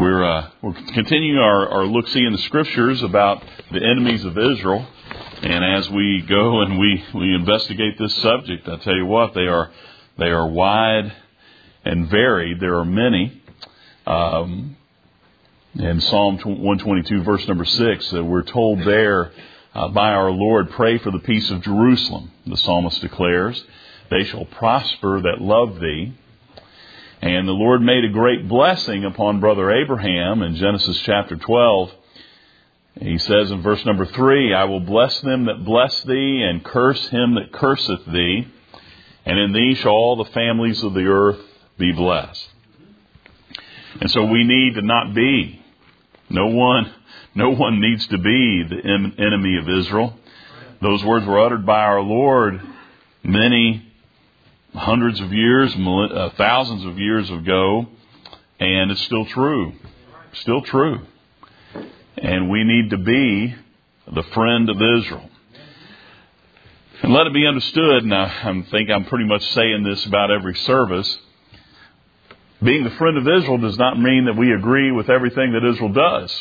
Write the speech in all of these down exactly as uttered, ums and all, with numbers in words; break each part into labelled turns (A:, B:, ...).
A: We're uh, we're continuing our, our look-see in the Scriptures about the enemies of Israel. And as we go and we, we investigate this subject, I tell you what, they are they are wide and varied. There are many. Um, in Psalm one twenty-two, verse number six, uh, we're told there uh, by our Lord, pray for the peace of Jerusalem. The psalmist declares, they shall prosper that love thee. And the Lord made a great blessing upon brother Abraham in Genesis chapter twelve. He says in verse number three, I will bless them that bless thee, and curse him that curseth thee. And in thee shall all the families of the earth be blessed. And so we need to not be. No one, no one needs to be the enemy of Israel. Those words were uttered by our Lord many hundreds of years, uh, thousands of years ago, and it's still true. Still true. And we need to be the friend of Israel. And let it be understood, and I, I think I'm pretty much saying this about every service, being the friend of Israel does not mean that we agree with everything that Israel does.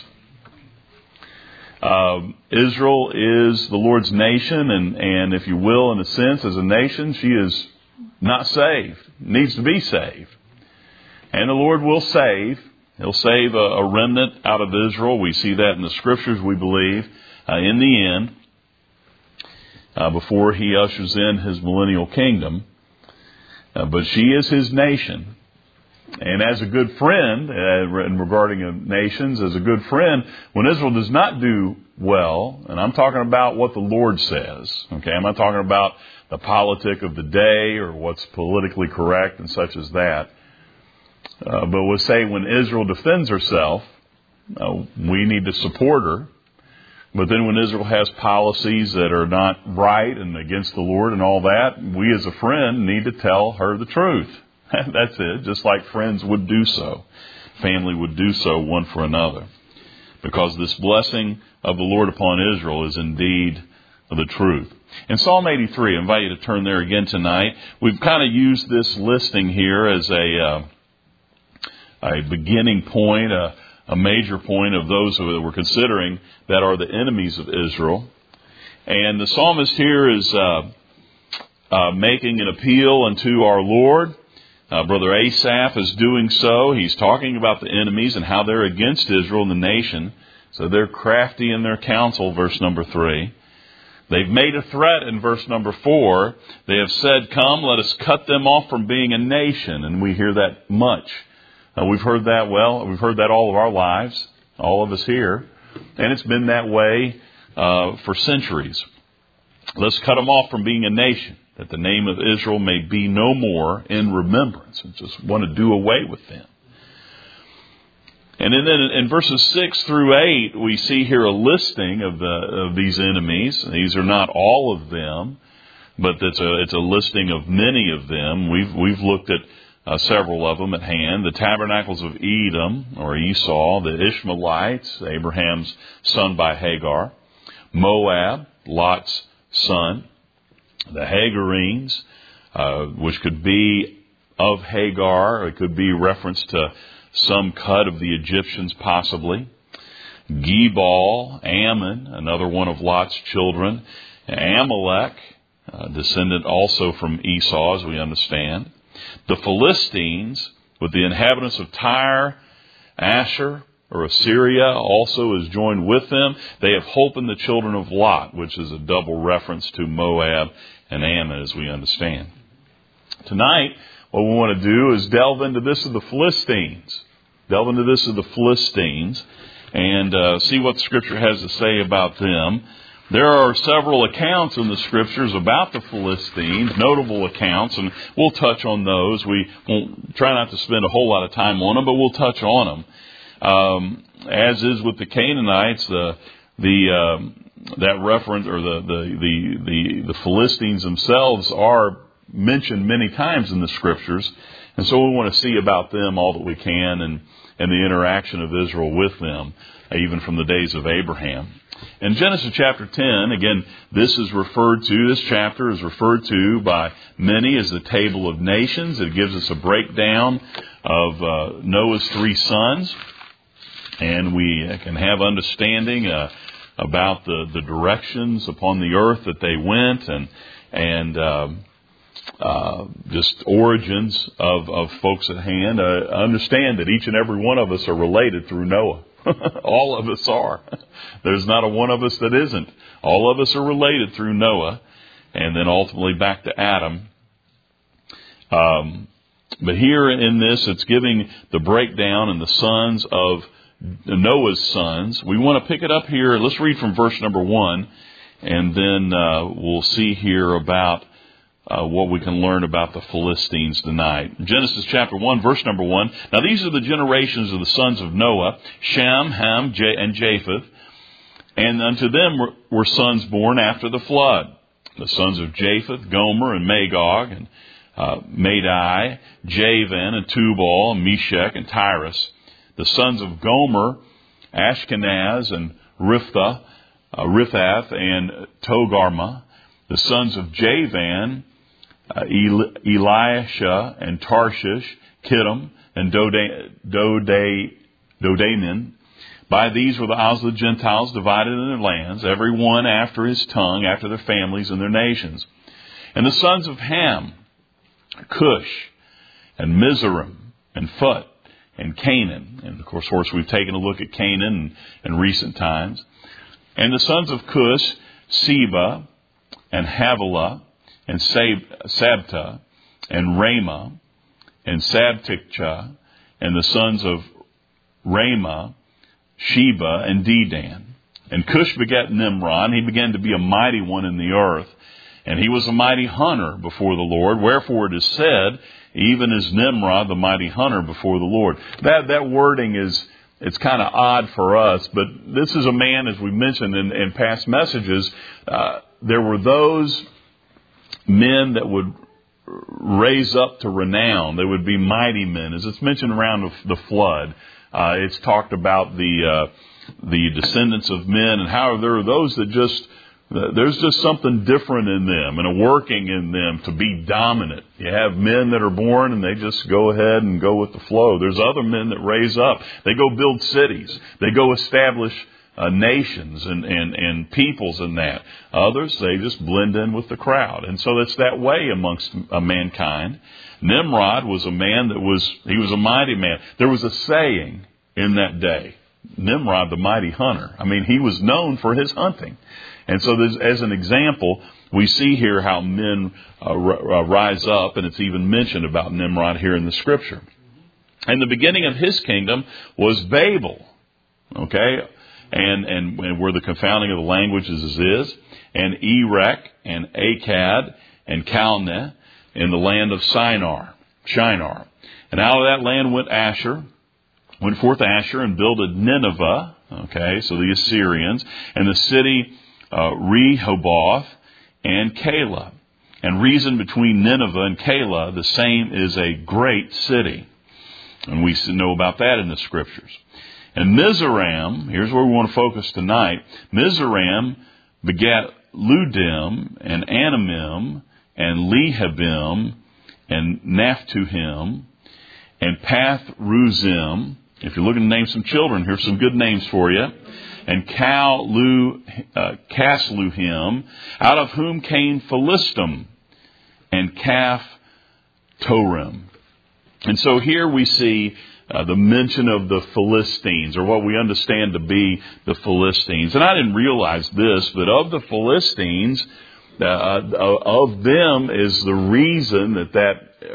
A: Uh, Israel is the Lord's nation, and, and if you will, in a sense, as a nation, she is not saved, needs to be saved. And the Lord will save. He'll save a, a remnant out of Israel. We see that in the Scriptures, we believe, uh, in the end, uh, before He ushers in His millennial kingdom. Uh, but she is His nation. And as a good friend, uh, in regarding uh, nations, as a good friend, when Israel does not do well, and I'm talking about what the Lord says, okay, I'm not talking about the politic of the day or what's politically correct and such as that. Uh, but we'll say when Israel defends herself, uh, we need to support her. But then when Israel has policies that are not right and against the Lord and all that, we as a friend need to tell her the truth. That's it, just like friends would do so. Family would do so one for another. Because this blessing of the Lord upon Israel is indeed the truth. In Psalm eighty-three, I invite you to turn there again tonight. We've kind of used this listing here as a uh, a beginning point, a, a major point of those that we're considering that are the enemies of Israel. And the psalmist here is uh, uh, making an appeal unto our Lord. Uh, Brother Asaph is doing so. He's talking about the enemies and how they're against Israel and the nation. So they're crafty in their counsel, verse number three. They've made a threat in verse number four. They have said, come, let us cut them off from being a nation. And we hear that much. Uh, we've heard that, well, we've heard that all of our lives, all of us here. And it's been that way uh, for centuries. Let's cut them off from being a nation, that the name of Israel may be no more in remembrance. And just want to do away with them. And then in verses six through eight, we see here a listing of the of these enemies. These are not all of them, but it's a it's a listing of many of them. We've we've looked at uh, several of them at hand. The tabernacles of Edom or Esau, the Ishmaelites, Abraham's son by Hagar, Moab, Lot's son, the Hagarenes, uh, which could be of Hagar, or it could be reference to some cut of the Egyptians possibly. Gebal, Ammon, another one of Lot's children. Amalek, uh, descendant also from Esau, as we understand. The Philistines, with the inhabitants of Tyre, Asher, or Assyria, also is joined with them. They have holpen the children of Lot, which is a double reference to Moab and Ammon, as we understand. Tonight, what we want to do is delve into this of the Philistines. Delve into this of the Philistines and uh, see what the Scripture has to say about them. There are several accounts in the Scriptures about the Philistines, notable accounts, and we'll touch on those. We won't try not to spend a whole lot of time on them, but we'll touch on them. Um, as is with the Canaanites, the the um, that reference or the the, the the the Philistines themselves are mentioned many times in the Scriptures, and so we want to see about them all that we can, and and the interaction of Israel with them, even from the days of Abraham. In Genesis chapter ten, again, this is referred to, this chapter is referred to by many as the Table of Nations. It gives us a breakdown of uh, Noah's three sons. and we can have understanding uh, about the, the directions upon the earth that they went, and and uh, uh, just origins of, of folks at hand. Uh, understand that each and every one of us are related through Noah. All of us are. There's not a one of us that isn't. All of us are related through Noah, and then ultimately back to Adam. Um, but here in this, it's giving the breakdown and the sons of Noah's sons. We want to pick it up here. Let's read from verse number one, and then uh, we'll see here about uh, what we can learn about the Philistines tonight. Genesis chapter one, verse number one. Now these are the generations of the sons of Noah, Shem, Ham, and Japheth. And unto them were, were sons born after the flood. The sons of Japheth, Gomer, and Magog, and uh, Madai, Javan, and Tubal, and Meshech, and Tyrus. The sons of Gomer, Ashkenaz, and Riphtha, uh, Riphath, and Togarmah. The sons of Javan, uh, El- Elisha, and Tarshish, Kittim, and Dode- Dode- Dodamin. By these were the isles of the Gentiles divided in their lands, every one after his tongue, after their families and their nations. And the sons of Ham, Cush, and Mizraim, and Phut, and Canaan. And of course, course we've taken a look at Canaan in, in recent times. And the sons of Cush, Seba, and Havilah, and Sab- Sabta, and Ramah, and Sabtikcha, and the sons of Ramah, Sheba, and Dedan. And Cush begat Nimrod, and he began to be a mighty one in the earth. And he was a mighty hunter before the Lord. Wherefore it is said, even as Nimrod, the mighty hunter before the Lord. That that wording is, it's kind of odd for us, but this is a man, as we mentioned in, in past messages, uh, there were those men that would raise up to renown. They would be mighty men. As it's mentioned around the, the flood, uh, it's talked about the uh, the descendants of men, and how there are those that just, there's just something different in them and a working in them to be dominant. You have men that are born and they just go ahead and go with the flow. There's other men that raise up. They go build cities. They go establish uh, nations and, and, and peoples and that. Others, they just blend in with the crowd. And so it's that way amongst uh, mankind. Nimrod was a man that was, he was a mighty man. There was a saying in that day, Nimrod, the mighty hunter. I mean, he was known for his hunting. And so as an example, we see here how men uh, r- rise up, and it's even mentioned about Nimrod here in the Scripture. And the beginning of his kingdom was Babel, okay, and, and, and where the confounding of the languages is, and Erech, and Akkad, and Calneh, in the land of Shinar, Shinar. And out of that land went Asher, went forth Asher, and builded Nineveh, okay, so the Assyrians, and the city Uh, Rehoboth and Calah. And reason between Nineveh and Calah, the same is a great city. And we know about that in the Scriptures. And Mizraim, here's where we want to focus tonight. Mizraim begat Ludim and Anamim and Lehabim and Naphtuhim and Pathruzim. If you're looking to name some children, here's some good names for you. And Calu, uh, Casluhim, out of whom came Philistim and Caph Torim. And so here we see uh, the mention of the Philistines, or what we understand to be the Philistines. And I didn't realize this, but of the Philistines, uh, of them is the reason that that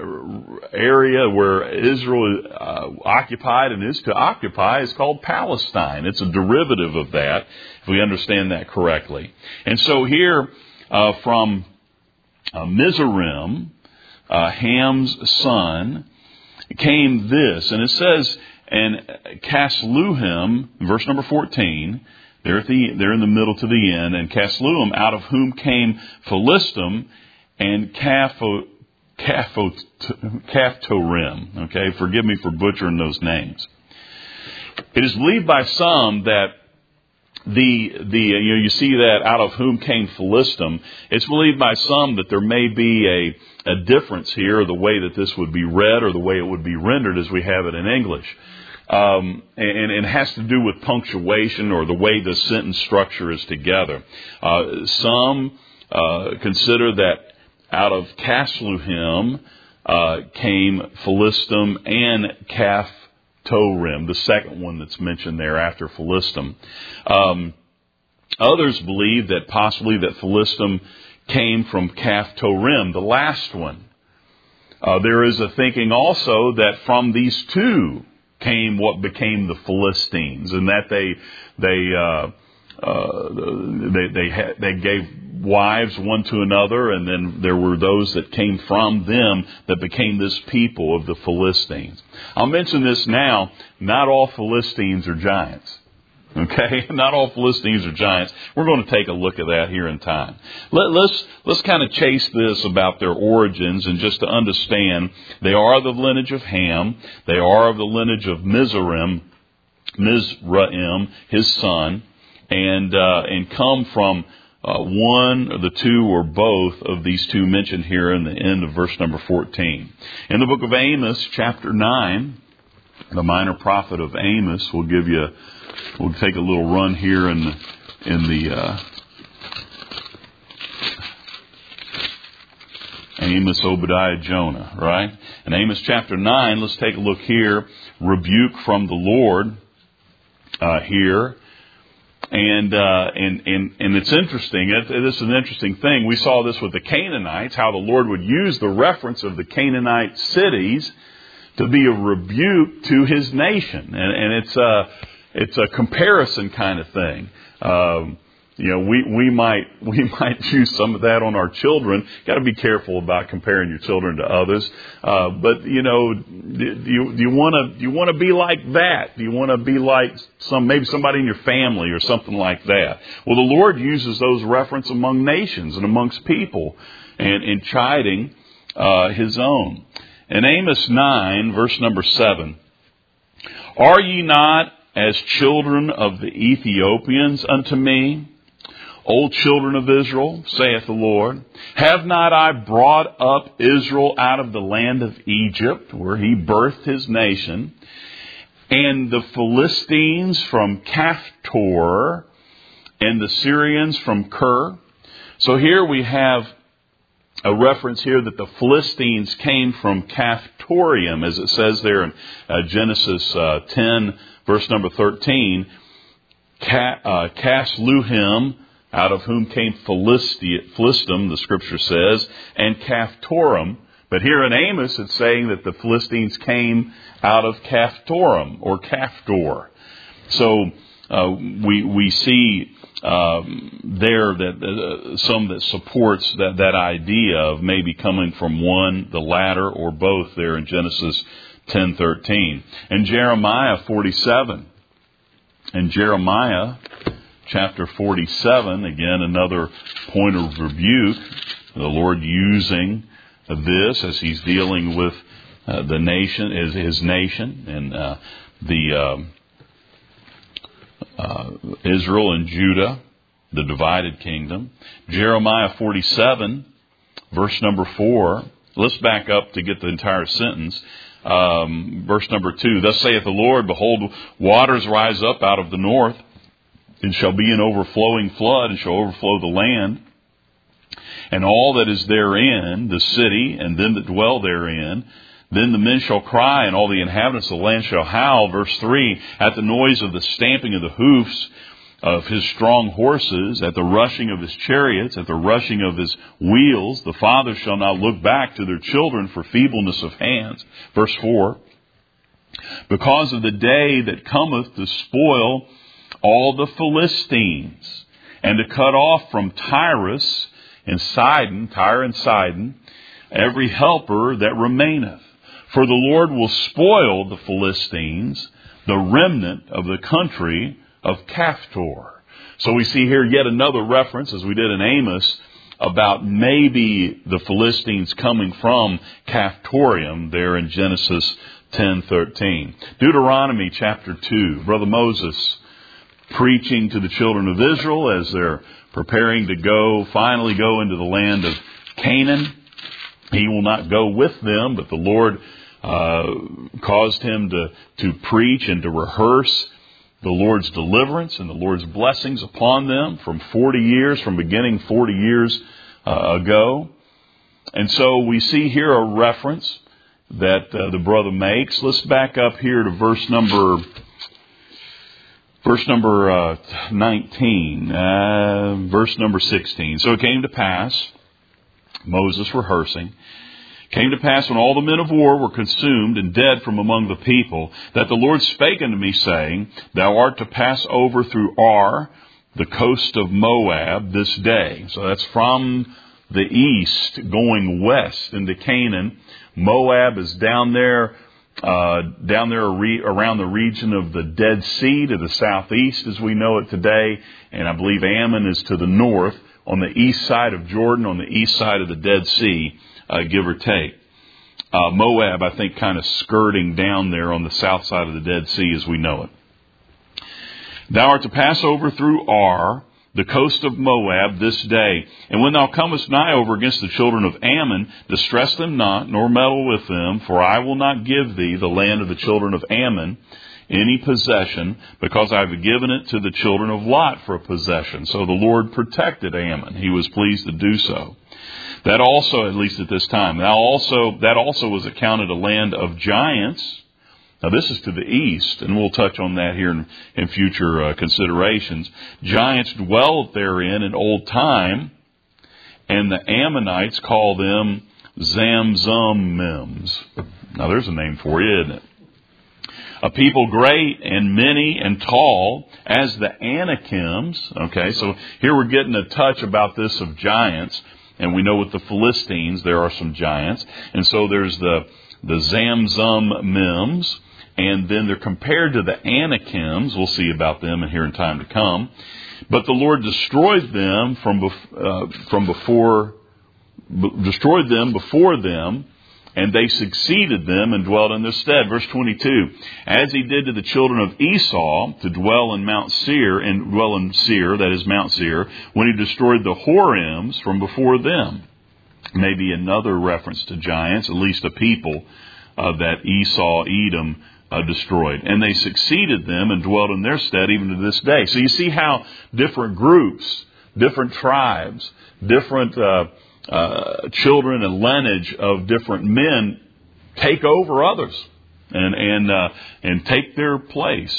A: area where Israel uh, occupied and is to occupy is called Palestine. It's a derivative of that, if we understand that correctly. And so here uh, from uh, Mizraim, uh, Ham's son, came this. And it says, and Casluhim, verse number fourteen, they're, at the, they're in the middle to the end, and Casluhim, out of whom came Philistim and Capho, Caphtorim. Okay, forgive me for butchering those names. It is believed by some that the the you know you see that out of whom came Philistim. It's believed by some that there may be a a difference here, the way that this would be read or the way it would be rendered as we have it in English. Um, and, and it has to do with punctuation or the way the sentence structure is together. Uh, some uh, consider that out of Casluhim uh, came Philistum and Caphtorim, the second one that's mentioned there after Philistum. Um, others believe that possibly that Philistum came from Caphtorim, the last one. Uh, there is a thinking also that from these two came what became the Philistines, and that they they uh, uh, they they, had, they gave wives one to another, and then there were those that came from them that became this people of the Philistines. I'll mention this now. Not all Philistines are giants. Okay, not all Philistines are giants. We're going to take a look at that here in time. Let, let's let's kind of chase this about their origins, and just to understand, they are of the lineage of Ham. They are of the lineage of Mizraim, Mizraim, his son, and uh, and come from uh, one, or the two, or both of these two mentioned here in the end of verse number fourteen. In the book of Amos, chapter nine, the minor prophet of Amos will give you. We'll take a little run here in the, in the uh, Amos, Obadiah, Jonah, right? In Amos chapter nine, let's take a look here. Rebuke from the Lord uh, here. And, uh, and, and, and it's interesting. It, this is an interesting thing. We saw this with the Canaanites, how the Lord would use the reference of the Canaanite cities to be a rebuke to his nation. And, and it's uh, it's a comparison kind of thing. Um, you know, we, we might we might use some of that on our children. Got to be careful about comparing your children to others. Uh, but you know, do you do you want to do you want to be like that? Do you want to be like some maybe somebody in your family or something like that? Well, the Lord uses those reference among nations and amongst people, and in chiding uh, His own. In Amos nine, verse number seven, are ye not as children of the Ethiopians unto me, O children of Israel, saith the Lord? Have not I brought up Israel out of the land of Egypt, where he birthed his nation, and the Philistines from Caphtor, and the Syrians from Ker? So here we have a reference here that the Philistines came from Caphtorium, as it says there in uh, Genesis uh, ten, verse number thirteen. Ca- uh, Casluhim, out of whom came Philisti- Philistum, the Scripture says, and Caphtorim. But here in Amos, it's saying that the Philistines came out of Caphtorim or Caphtor. So uh, we we see um, there that uh, some that supports that that idea of maybe coming from one, the latter, or both there in Genesis ten thirteen. And Jeremiah forty-seven. And Jeremiah chapter forty-seven, again, another point of rebuke. The Lord using this as He's dealing with uh, the nation, is His nation, and uh, the uh, uh, Israel and Judah, the divided kingdom. Jeremiah forty-seven, verse number four. Let's back up to get the entire sentence. Um, verse number two. Thus saith the Lord, behold, waters rise up out of the north, and shall be an overflowing flood, and shall overflow the land, and all that is therein, the city, and them that dwell therein. Then the men shall cry, and all the inhabitants of the land shall howl. Verse three, at the noise of the stamping of the hoofs of his strong horses, at the rushing of his chariots, at the rushing of his wheels, the fathers shall not look back to their children for feebleness of hands. Verse four, because of the day that cometh to spoil all the Philistines, and to cut off from Tyrus and Sidon, Tyre and Sidon, every helper that remaineth. For the Lord will spoil the Philistines, the remnant of the country of Caphtor. So we see here yet another reference, as we did in Amos, about maybe the Philistines coming from Caphtorium there in Genesis ten thirteen. Deuteronomy chapter two. Brother Moses preaching to the children of Israel as they're preparing to go, finally go into the land of Canaan. He will not go with them, but the Lord uh, caused him to, to preach and to rehearse the Lord's deliverance and the Lord's blessings upon them from forty years, from beginning forty years uh, ago. And so we see here a reference that uh, the brother makes. Let's back up here to verse number verse number uh, nineteen, uh, verse number sixteen. So it came to pass, Moses rehearsing, came to pass when all the men of war were consumed and dead from among the people, that the Lord spake unto me, saying, Thou art to pass over through Ar, the coast of Moab, this day. So that's from the east going west into Canaan. Moab is down there, uh, down there around the region of the Dead Sea to the southeast as we know it today. And I believe Ammon is to the north on the east side of Jordan, on the east side of the Dead Sea. Uh, give or take. Uh, Moab, I think, kind of skirting down there on the south side of the Dead Sea as we know it. Thou art to pass over through Ar, the coast of Moab, this day. And when thou comest nigh over against the children of Ammon, distress them not, nor meddle with them, for I will not give thee the land of the children of Ammon, any possession, because I have given it to the children of Lot for a possession. So the Lord protected Ammon. He was pleased to do so. That also, at least at this time, now also that also was accounted a land of giants. Now this is to the east, and we'll touch on that here in, in future uh, considerations. Giants dwelled therein in old time, and the Ammonites call them Zamzummims. Now there's a name for you, isn't it? A people great and many and tall as the Anakims. Okay, so here we're getting a touch about this of giants. And we know with the Philistines, there are some giants. And so there's the, the Zamzummims. And then they're compared to the Anakims. We'll see about them here in time to come. But the Lord destroyed them from, bef- uh, from before, b- destroyed them before them. And they succeeded them and dwelt in their stead. Verse twenty-two, as he did to the children of Esau, to dwell in Mount Seir, and dwell in Seir, that is Mount Seir, when he destroyed the Horims from before them. Maybe another reference to giants, at least a people uh, that Esau, Edom, uh, destroyed. And they succeeded them and dwelt in their stead even to this day. So you see how different groups, different tribes, different uh Uh, children and lineage of different men take over others and and uh, and take their place.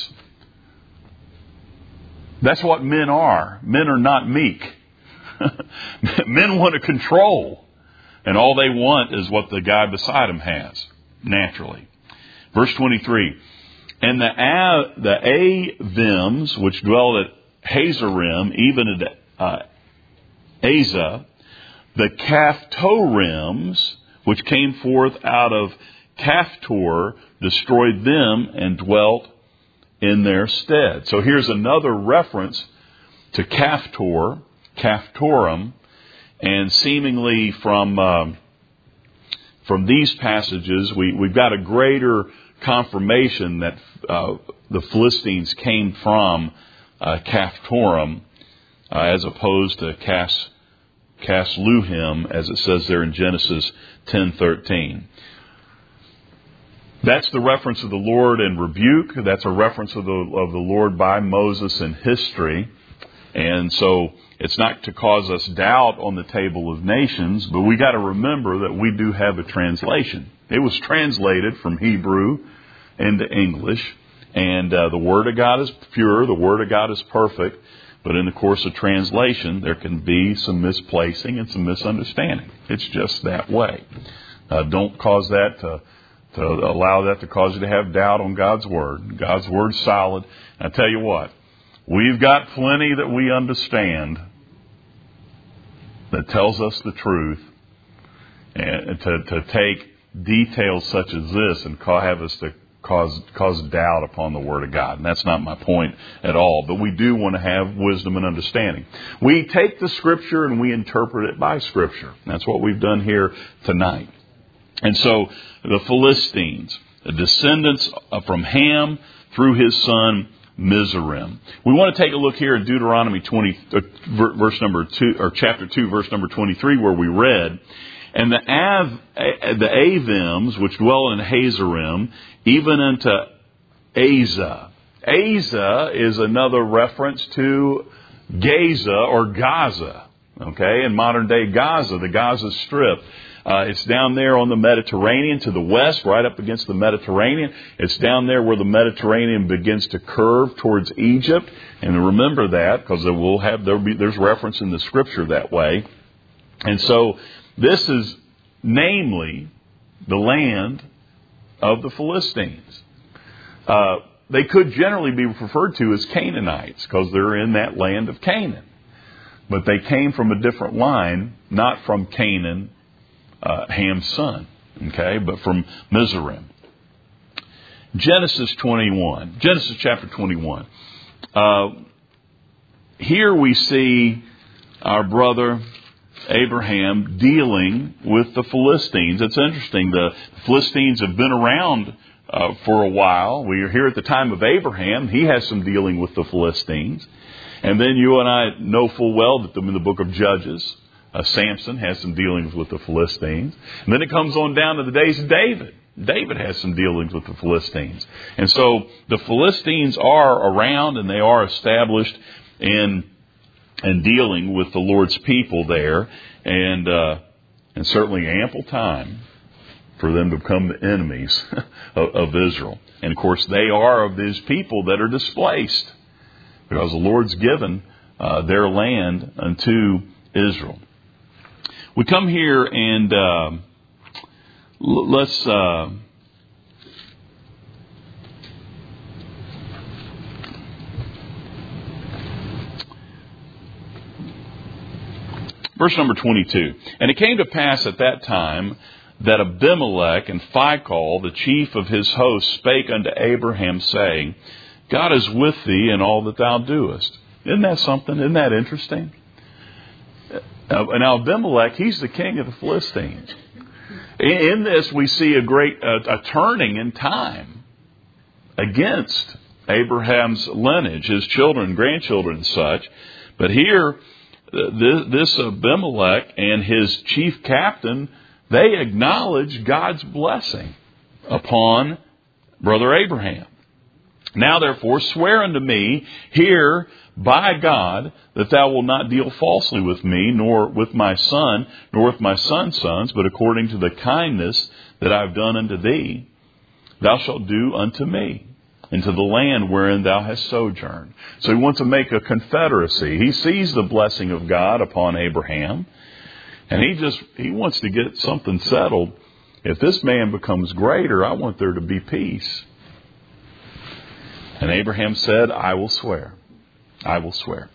A: That's what men are. Men are not meek. Men want to control, and all they want is what the guy beside them has, naturally. Verse twenty-three, and the A- the Avims, which dwell at Hazarim, even at uh, Azah, the Caphtorims, which came forth out of Caphtor, destroyed them and dwelt in their stead. So here's another reference to Caphtor, Caphtorim, and seemingly from um, from these passages, we, we've got a greater confirmation that uh, the Philistines came from uh, Caphtorim uh, as opposed to Cas. Casluhim, as it says there in Genesis ten thirteen. That's the reference of the Lord in rebuke. That's a reference of the of the Lord by Moses in history. And so it's not to cause us doubt on the table of nations, but we got to remember that we do have a translation. It was translated from Hebrew into English, and uh, the Word of God is pure, the Word of God is perfect. But in the course of translation, there can be some misplacing and some misunderstanding. It's just that way. Uh, don't cause that to, to allow that to cause you to have doubt on God's Word. God's Word's solid. And I tell you what, we've got plenty that we understand that tells us the truth. And to, to take details such as this and have us to Cause cause doubt upon the Word of God. And that's not my point at all. But we do want to have wisdom and understanding. We take the Scripture and we interpret it by Scripture. That's what we've done here tonight. And so the Philistines, the descendants from Ham through his son Mizraim. We want to take a look here at Deuteronomy twenty, uh, verse number two, or chapter two, verse number twenty-three, where we read, And the Av, the Avims, which dwell in Hazerim, even unto Aza. Aza is another reference to Gaza or Gaza. Okay, in modern day Gaza, the Gaza Strip. Uh, it's down there on the Mediterranean to the west, right up against the Mediterranean. It's down there where the Mediterranean begins to curve towards Egypt. And remember that, because we'll have there'll be, there's reference in the Scripture that way. And so this is namely the land of the Philistines. Uh, they could generally be referred to as Canaanites because they're in that land of Canaan. But they came from a different line, not from Canaan, uh, Ham's son, okay, but from Mizraim. Genesis twenty-one, Genesis chapter twenty-one. Uh, here we see our brother Abraham dealing with the Philistines. It's interesting. The Philistines have been around uh, for a while. We are here at the time of Abraham. He has some dealing with the Philistines. And then you and I know full well that in the book of Judges, uh, Samson has some dealings with the Philistines. And then it comes on down to the days of David. David has some dealings with the Philistines. And so the Philistines are around and they are established in and dealing with the Lord's people there. And, uh, and certainly ample time for them to become the enemies of, of Israel. And of course they are of these people that are displaced, because the Lord's given uh, their land unto Israel. We come here and uh, l- let's uh, verse number twenty-two. And it came to pass at that time that Abimelech and Phicol, the chief of his host, spake unto Abraham, saying, God is with thee in all that thou doest. Isn't that something? Isn't that interesting? Uh, now Abimelech, he's the king of the Philistines. In, in this we see a great uh, a turning in time against Abraham's lineage, his children, grandchildren and such. But here, this, this Abimelech and his chief captain, they acknowledge God's blessing upon brother Abraham. Now therefore swear unto me here by God that thou wilt not deal falsely with me, nor with my son, nor with my son's sons, but according to the kindness that I have done unto thee, thou shalt do unto me, and to the land wherein thou hast sojourned. So he wants to make a confederacy. He sees the blessing of God upon Abraham, and he just he wants to get something settled. If this man becomes greater, I want there to be peace. And Abraham said, I will swear. I will swear.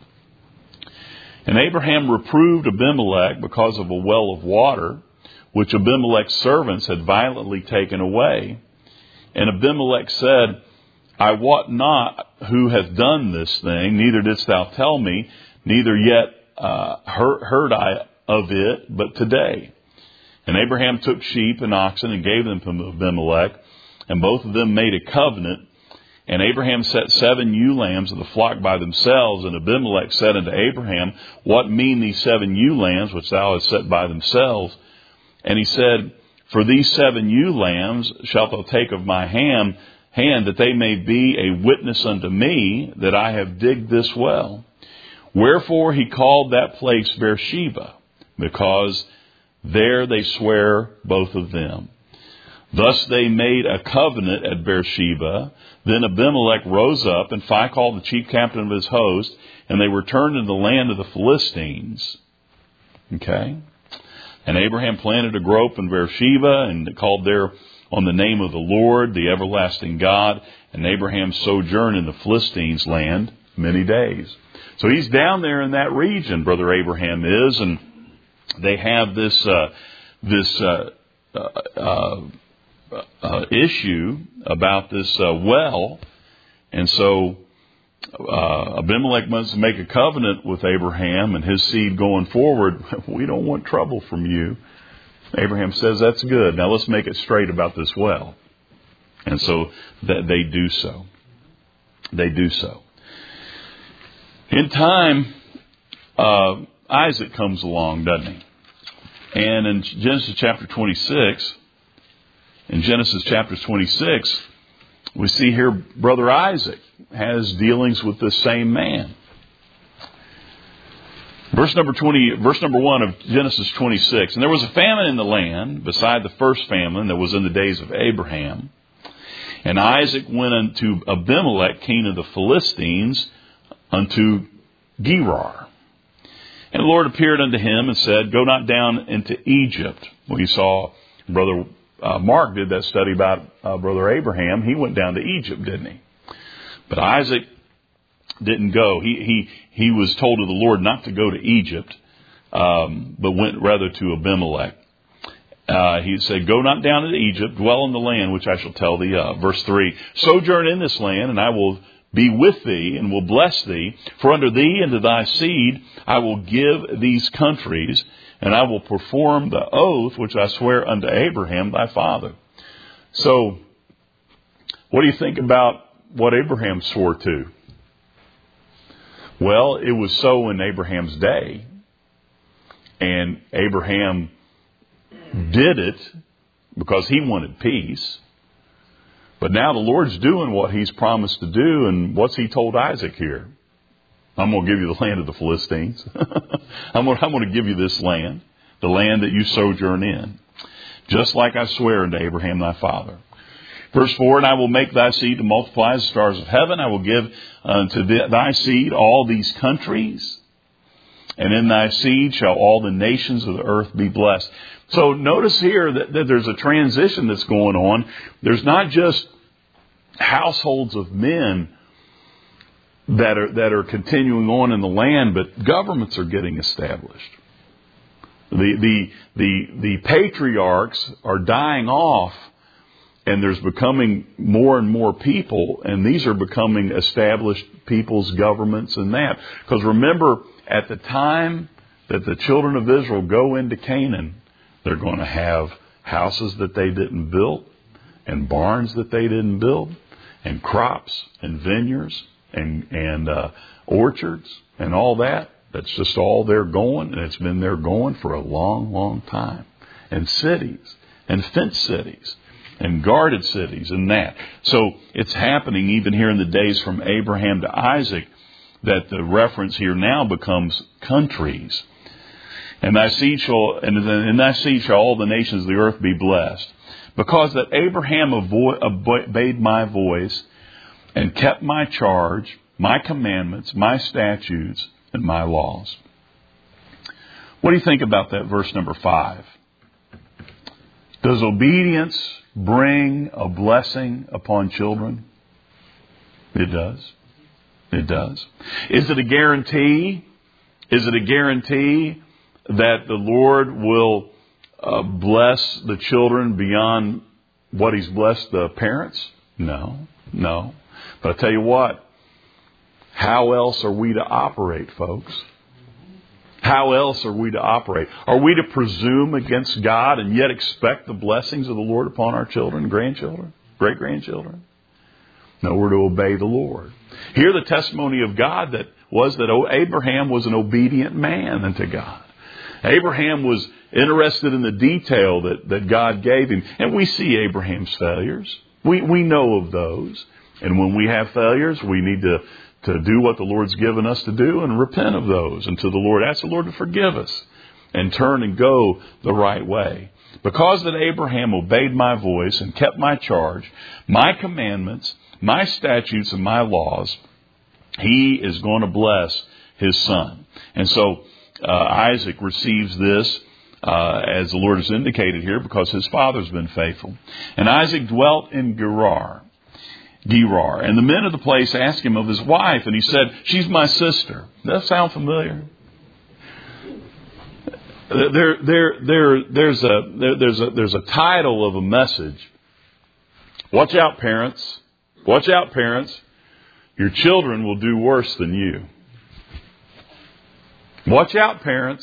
A: And Abraham reproved Abimelech because of a well of water, which Abimelech's servants had violently taken away. And Abimelech said, I wot not who hath done this thing, neither didst thou tell me, neither yet uh, heard, heard I of it, but today. And Abraham took sheep and oxen and gave them to Abimelech, and both of them made a covenant. And Abraham set seven ewe lambs of the flock by themselves. And Abimelech said unto Abraham, what mean these seven ewe lambs which thou hast set by themselves? And he said, for these seven ewe lambs shalt thou take of my hand, hand that they may be a witness unto me that I have digged this well. Wherefore he called that place Beersheba, because there they swear both of them. Thus they made a covenant at Beersheba. Then Abimelech rose up, and Phicol, the chief captain of his host, and they returned into the land of the Philistines. Okay? And Abraham planted a grove in Beersheba, and called there on the name of the Lord, the everlasting God. And Abraham sojourned in the Philistines' land many days. So he's down there in that region, brother Abraham is, and they have this uh, this uh, uh, uh, issue about this uh, well, and so uh, Abimelech must make a covenant with Abraham and his seed going forward. We don't want trouble from you. Abraham says, that's good. Now let's make it straight about this well. And so that they do so. They do so. In time, uh, Isaac comes along, doesn't he? And in Genesis chapter twenty-six, in Genesis chapter twenty-six, we see here Brother Isaac has dealings with this same man. Verse number twenty, verse number one of Genesis twenty-six. And there was a famine in the land, beside the first famine that was in the days of Abraham. And Isaac went unto Abimelech, king of the Philistines, unto Gerar. And the Lord appeared unto him and said, Go not down into Egypt. Well, you saw Brother uh, Mark did that study about uh, Brother Abraham. He went down to Egypt, didn't he? But Isaac didn't go. He he he was told of the Lord not to go to Egypt, um, but went rather to Abimelech. Uh, he said, Go not down into Egypt, dwell in the land which I shall tell thee of. Verse three, Sojourn in this land, and I will be with thee, and will bless thee. For unto thee and to thy seed I will give these countries, and I will perform the oath which I swear unto Abraham thy father. So, what do you think about what Abraham swore to? Well, it was so in Abraham's day, and Abraham did it because he wanted peace. But now the Lord's doing what he's promised to do, and what's he told Isaac here? I'm going to give you the land of the Philistines. I'm going, I'm going to give you this land, the land that you sojourn in, just like I swear unto Abraham thy father. Verse four, And I will make thy seed to multiply as the stars of heaven. I will give unto thy seed all these countries, and in thy seed shall all the nations of the earth be blessed. So notice here that, that there's a transition that's going on. There's not just households of men that are that are continuing on in the land, but governments are getting established. The the the the patriarchs are dying off, and there's becoming more and more people, and these are becoming established people's governments and that. Because remember, at the time that the children of Israel go into Canaan, they're going to have houses that they didn't build, and barns that they didn't build, and crops and vineyards and and uh, orchards and all that. That's just all they're going, and it's been there going for a long, long time. And cities, and fenced cities, and guarded cities, and that. So it's happening even here in the days from Abraham to Isaac, that the reference here now becomes countries. And thy seed shall, and in thy seed shall all the nations of the earth be blessed. Because that Abraham avo- obeyed my voice, and kept my charge, my commandments, my statutes, and my laws. What do you think about that verse number five? Does obedience bring a blessing upon children? It does. It does. Is it a guarantee? Is it a guarantee that the Lord will uh, bless the children beyond what He's blessed the parents? No, no. But I tell you what, how else are we to operate, folks? How else are we to operate? Are we to presume against God and yet expect the blessings of the Lord upon our children, grandchildren, great-grandchildren? No, we're to obey the Lord. Here the testimony of God that was that Abraham was an obedient man unto God. Abraham was interested in the detail that, that God gave him. And we see Abraham's failures. We, we know of those. And when we have failures, we need to, to do what the Lord's given us to do and repent of those. And to the Lord, ask the Lord to forgive us and turn and go the right way. Because that Abraham obeyed my voice and kept my charge, my commandments, my statutes, and my laws, he is going to bless his son. And so uh, Isaac receives this uh, as the Lord has indicated here because his father's been faithful. And Isaac dwelt in Gerar. Gerar. And the men of the place asked him of his wife, and he said, she's my sister. Does that sound familiar? There, there, there, there's a, there, there's a, there's a title of a message. Watch out, parents. Watch out, parents. Your children will do worse than you. Watch out, parents.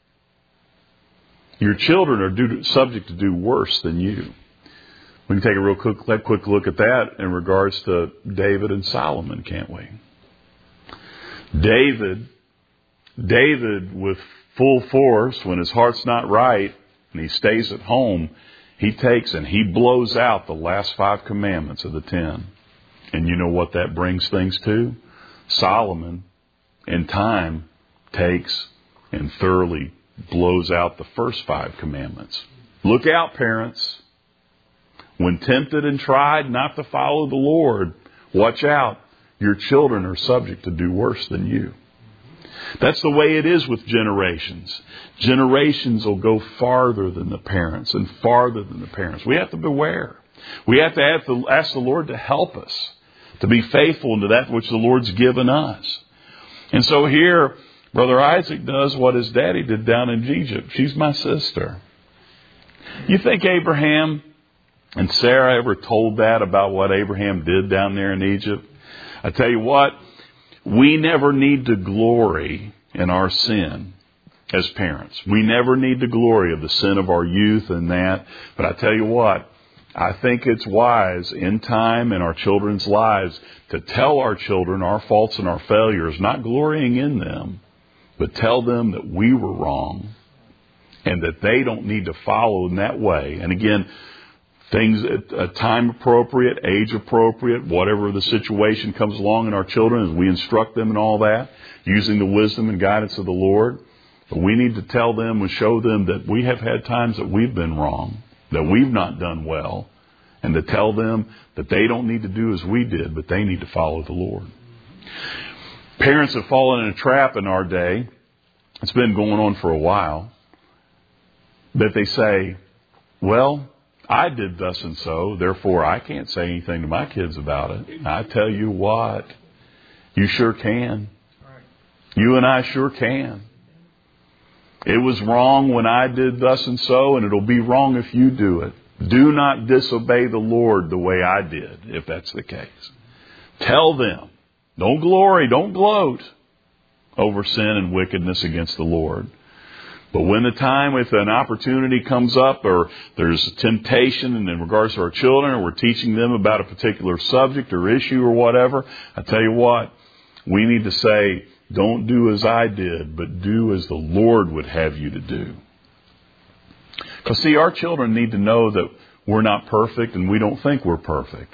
A: Your children are due, subject to do worse than you. We can take a real quick, quick look at that in regards to David and Solomon, can't we? David, David with full force, when his heart's not right, and he stays at home, he takes and he blows out the last five commandments of the ten. And you know what that brings things to? Solomon, in time, takes and thoroughly blows out the first five commandments. Look out, parents. When tempted and tried not to follow the Lord, watch out. Your children are subject to do worse than you. That's the way it is with generations. Generations will go farther than the parents and farther than the parents. We have to beware. We have to, have to ask the Lord to help us, to be faithful into that which the Lord's given us. And so here, Brother Isaac does what his daddy did down in Egypt. She's my sister. You think Abraham and Sarah ever told that about what Abraham did down there in Egypt? I tell you what, we never need to glory in our sin as parents. We never need to glory of the sin of our youth and that. But I tell you what, I think it's wise in time in our children's lives to tell our children our faults and our failures, not glorying in them, but tell them that we were wrong and that they don't need to follow in that way. And again, things at uh, time appropriate, age appropriate, whatever the situation comes along in our children, as we instruct them and all that, using the wisdom and guidance of the Lord. But we need to tell them and show them that we have had times that we've been wrong, that we've not done well, and to tell them that they don't need to do as we did, but they need to follow the Lord. Parents have fallen in a trap in our day. It's been going on for a while. That they say, well, I did thus and so, therefore I can't say anything to my kids about it. I tell you what, you sure can. You and I sure can. It was wrong when I did thus and so, and it'll be wrong if you do it. Do not disobey the Lord the way I did, if that's the case. Tell them. Don't glory, don't gloat over sin and wickedness against the Lord. But when the time, if an opportunity comes up or there's a temptation and in regards to our children, or we're teaching them about a particular subject or issue or whatever, I tell you what, we need to say, don't do as I did, but do as the Lord would have you to do. Because see, our children need to know that we're not perfect and we don't think we're perfect.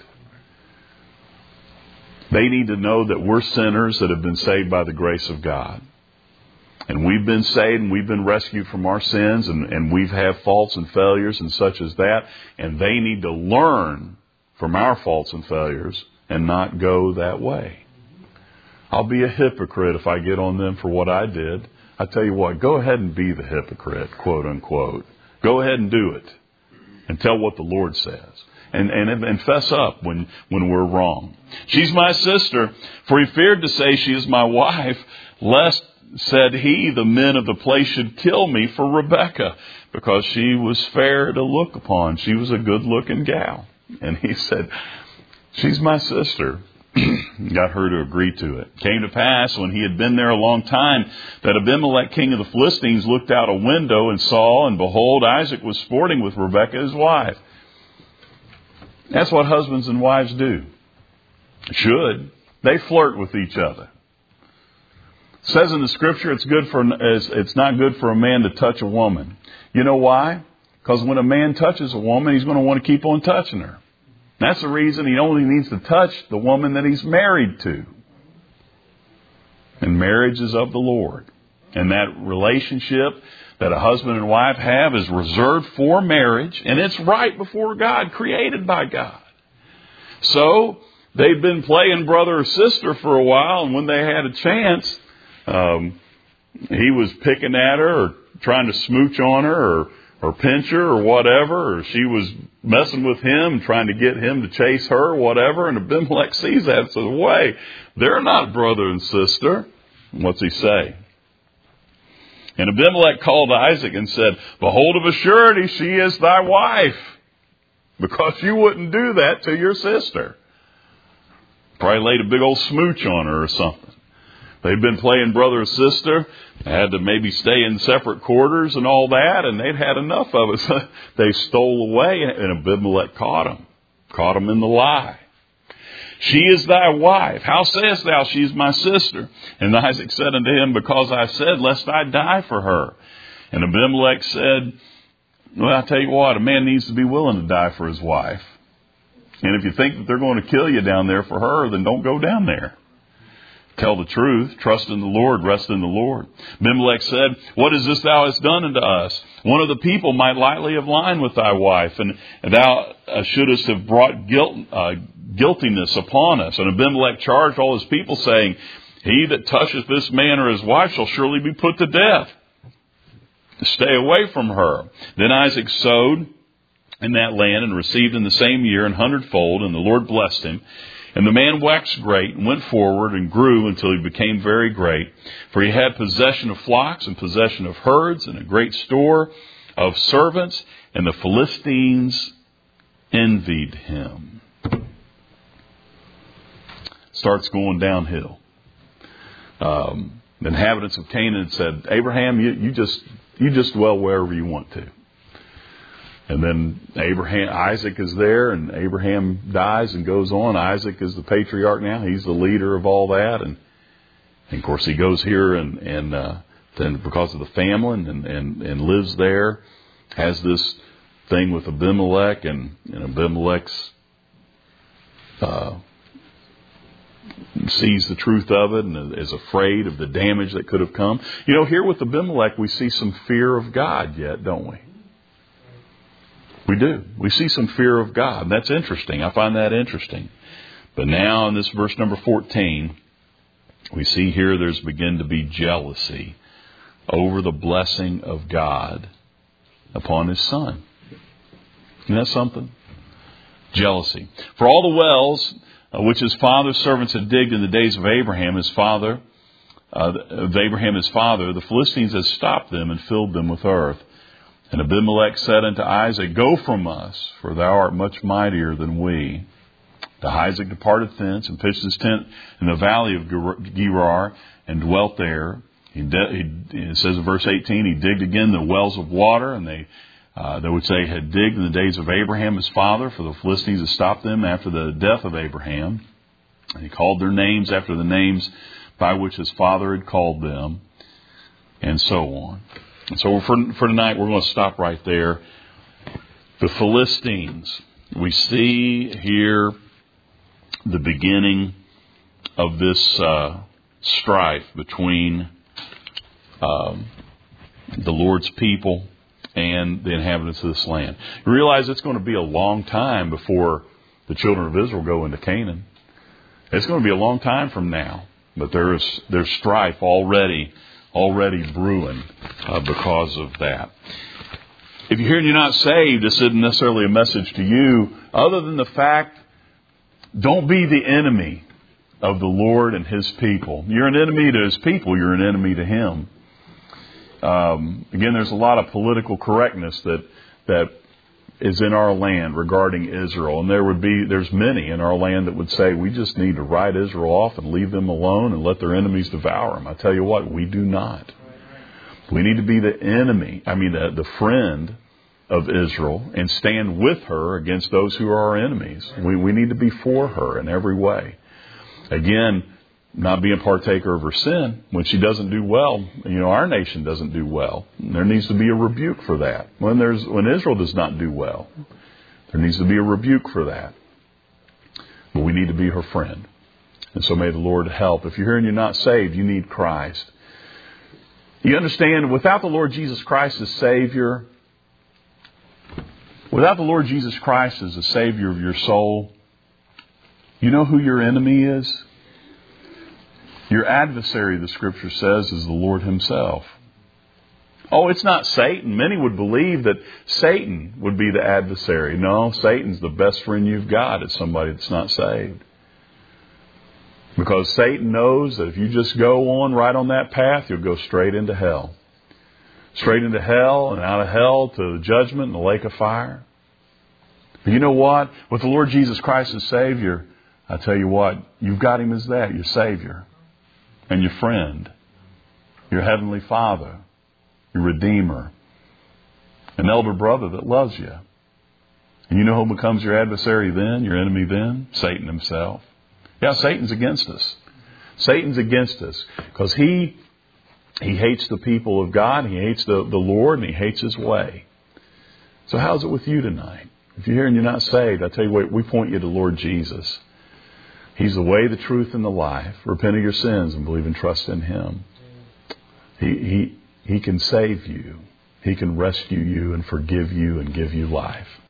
A: They need to know that we're sinners that have been saved by the grace of God. And we've been saved and we've been rescued from our sins, and, and we've had faults and failures and such as that. And they need to learn from our faults and failures and not go that way. I'll be a hypocrite if I get on them for what I did. I tell you what, go ahead and be the hypocrite, quote unquote. Go ahead and do it and tell what the Lord says. And, and, and fess up when, when we're wrong. She's my sister, for he feared to say she is my wife, lest, said he, the men of the place should kill me for Rebekah, because she was fair to look upon. She was a good-looking gal. And he said, she's my sister. Got her to agree to it. Came to pass, when he had been there a long time, that Abimelech, king of the Philistines, looked out a window and saw, and behold, Isaac was sporting with Rebekah, his wife. That's what husbands and wives do. Should. They flirt with each other. It says in the scripture it's good for it's not good for a man to touch a woman. You know why? Because when a man touches a woman, he's going to want to keep on touching her. That's the reason he only needs to touch the woman that he's married to. And marriage is of the Lord. And that relationship that a husband and wife have is reserved for marriage, and it's right before God, created by God. So they've been playing brother or sister for a while, and when they had a chance, um, he was picking at her or trying to smooch on her or, or pinch her or whatever, or she was messing with him, trying to get him to chase her or whatever, and Abimelech sees that and says, "Wait, they're not brother and sister." What's he say? And Abimelech called Isaac and said, "Behold, of a surety she is thy wife, because you wouldn't do that to your sister." Probably laid a big old smooch on her or something. They'd been playing brother and sister. They had to maybe stay in separate quarters and all that, and they'd had enough of it. So they stole away, and Abimelech caught them. Caught them in the lie. She is thy wife. How sayest thou, she is my sister? And Isaac said unto him, Because I said, lest I die for her. And Abimelech said, Well, I tell you what, a man needs to be willing to die for his wife. And if you think that they're going to kill you down there for her, then don't go down there. Tell the truth. Trust in the Lord. Rest in the Lord. Abimelech said, What is this thou hast done unto us? One of the people might lightly have lied with thy wife, and thou uh, shouldest have brought guilt, uh, guiltiness upon us. And Abimelech charged all his people, saying, He that toucheth this man or his wife shall surely be put to death. Stay away from her. Then Isaac sowed in that land and received in the same year an hundredfold, and the Lord blessed him. And the man waxed great and went forward and grew until he became very great. For he had possession of flocks and possession of herds and a great store of servants. And the Philistines envied him. Starts going downhill. Um, the inhabitants of Canaan said, Abraham, you, you just you just dwell wherever you want to. And then Abraham, Isaac is there, and Abraham dies and goes on. Isaac is the patriarch now. He's the leader of all that. And, and of course, he goes here and, and uh, then because of the famine and, and, and lives there, has this thing with Abimelech, and, and Abimelech's uh, sees the truth of it and is afraid of the damage that could have come. You know, here with Abimelech, we see some fear of God yet, don't we? We do. We see some fear of God. That's interesting. I find that interesting. But now in this verse number fourteen, we see here there's begun to be jealousy over the blessing of God upon his son. Isn't that something? Jealousy. For all the wells uh, which his father's servants had digged in the days of Abraham, his father, uh, of Abraham his father, the Philistines had stopped them and filled them with earth. And Abimelech said unto Isaac, Go from us, for thou art much mightier than we. The Isaac departed thence and pitched his tent in the valley of Gerar and dwelt there. He, de- he it says in verse eighteen, he digged again the wells of water, and they uh, they would say had digged in the days of Abraham his father, for the Philistines had stopped them after the death of Abraham. And he called their names after the names by which his father had called them, and so on. So for, for tonight, we're going to stop right there. The Philistines. We see here the beginning of this uh, strife between um, the Lord's people and the inhabitants of this land. You realize it's going to be a long time before the children of Israel go into Canaan. It's going to be a long time from now. But there's there's strife already already brewing uh, because of that. If you're here and you're not saved, this isn't necessarily a message to you, other than the fact, don't be the enemy of the Lord and His people. You're an enemy to His people. You're an enemy to Him. Um, again, there's a lot of political correctness that that is in our land regarding Israel, and there would be there's many in our land that would say we just need to write Israel off and leave them alone and let their enemies devour them. I tell you what, we do not. We need to be the enemy, I mean the, the friend of Israel, and stand with her against those who are our enemies. We we need to be for her in every way. Again, not being partaker of her sin. When she doesn't do well, you know, our nation doesn't do well. There needs to be a rebuke for that. When there's when Israel does not do well, there needs to be a rebuke for that. But we need to be her friend. And so may the Lord help. If you're here and you're not saved, you need Christ. You understand, without the Lord Jesus Christ as Savior, without the Lord Jesus Christ as the Savior of your soul, you know who your enemy is? Your adversary, the Scripture says, is the Lord Himself. Oh, it's not Satan. Many would believe that Satan would be the adversary. No, Satan's the best friend you've got. It's somebody that's not saved. Because Satan knows that if you just go on right on that path, you'll go straight into hell. Straight into hell, and out of hell to judgment and the lake of fire. But you know what? With the Lord Jesus Christ as Savior, I tell you what, you've got Him as that, your Savior. And your friend, your Heavenly Father, your Redeemer, an elder brother that loves you. And you know who becomes your adversary then, your enemy then? Satan himself. Yeah, Satan's against us. Satan's against us because he he hates the people of God, he hates the, the Lord, and he hates his way. So how's it with you tonight? If you're here and you're not saved, I tell you what, we point you to Lord Jesus. He's the way, the truth, and the life. Repent of your sins and believe and trust in him. He he he can save you. He can rescue you and forgive you and give you life.